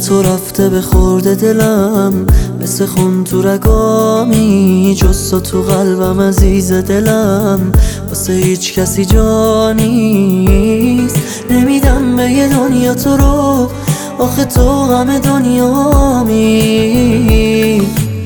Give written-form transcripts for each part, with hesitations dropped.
تو رفته به خورده دلم، مثل خون تو رگامی، جز تو قلبم عزیز دلم، واسه هیچ کسی جا نیست. نمیدم به یه دنیا تو رو، آخه تو همه دنیامی.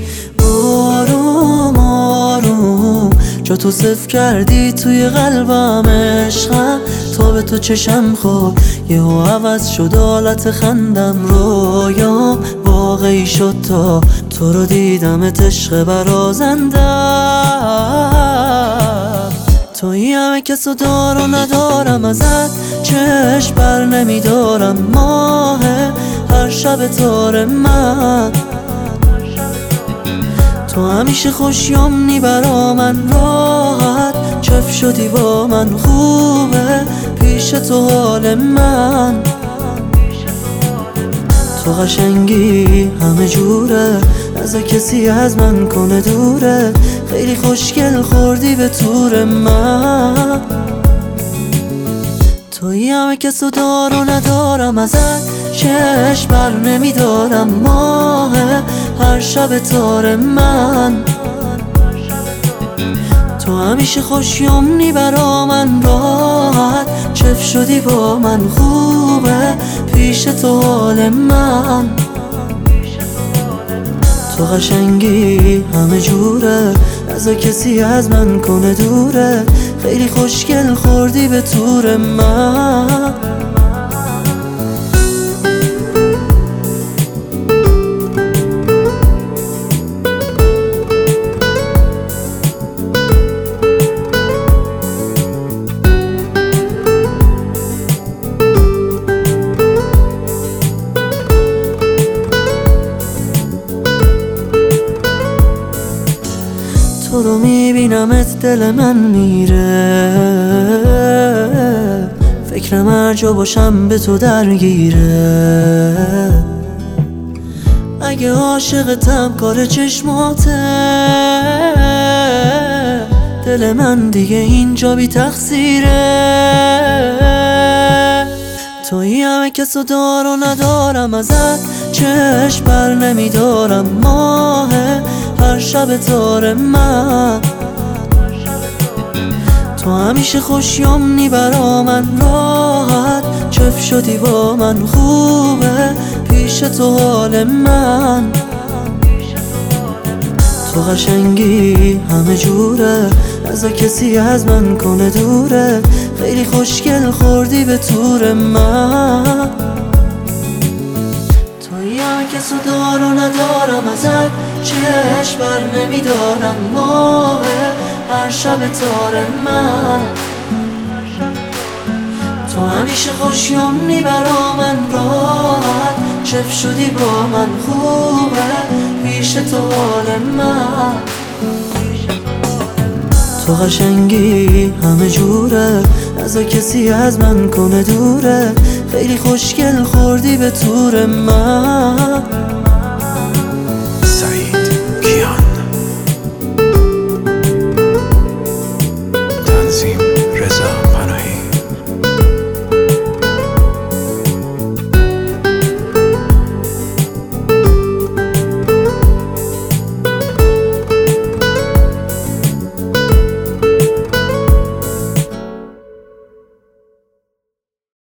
آروم آروم جا تو صف کردی توی قلبم عشقم، تا به تو چشم خورد یهو عوض شد حالت خندم، رویام واقعی شد تا تو رو دیدمت عشق برازندم. تویی همه کسو دار و ندارم، ازت چشم بر نمیدارم، ماه هر شب تار من. تو همیشه خوشیامنی برا من، راحت چف شدی با من، خوبه پیش تو حال من. تو قشنگی همه جوره، از کسی از من کنه دوره، خیلی خوشگل خوردی به تور من. تویی همه کسو دار و ندارم، ازت چشم بر نمیدارم، ماه هر شب تار من. تو همیشه خوشیامنی برا من، راحت چف شدی با من، خوبه پیش تو حال من. تو قشنگی همه جوره، از کسی از من کنه دوره، خیلی خوشگل خوردی به تور من. تو رو میبینمت دل من میره، فکرم هر جا باشم به تو درگیره. اگه عاشقتم کار چشماته، دل من دیگه اینجا بی تقصیره. تویی همه کسو دار و ندارم، ازت چشم بر نمیدارم، ماه هر شب تار من. تو همیشه خوشیامنی برا من، راحت چف شدی با من، خوبه پیش تو حال من. تو قشنگی همه جوره، از کسی از من کنه دوره، خیلی خوشگل خوردی به تور من. تویی همه کسو دار و ندارم، ازت چشم بر نمیدارم، ماه هر شب تار من. تو همیشه خوشیامنی برا من، راحت چف شدی با من، خوبه پیش تو حال من. تو قشنگی همه جوره، از کسی از من کنه دوره، خیلی خوشگل خوردی به تور من.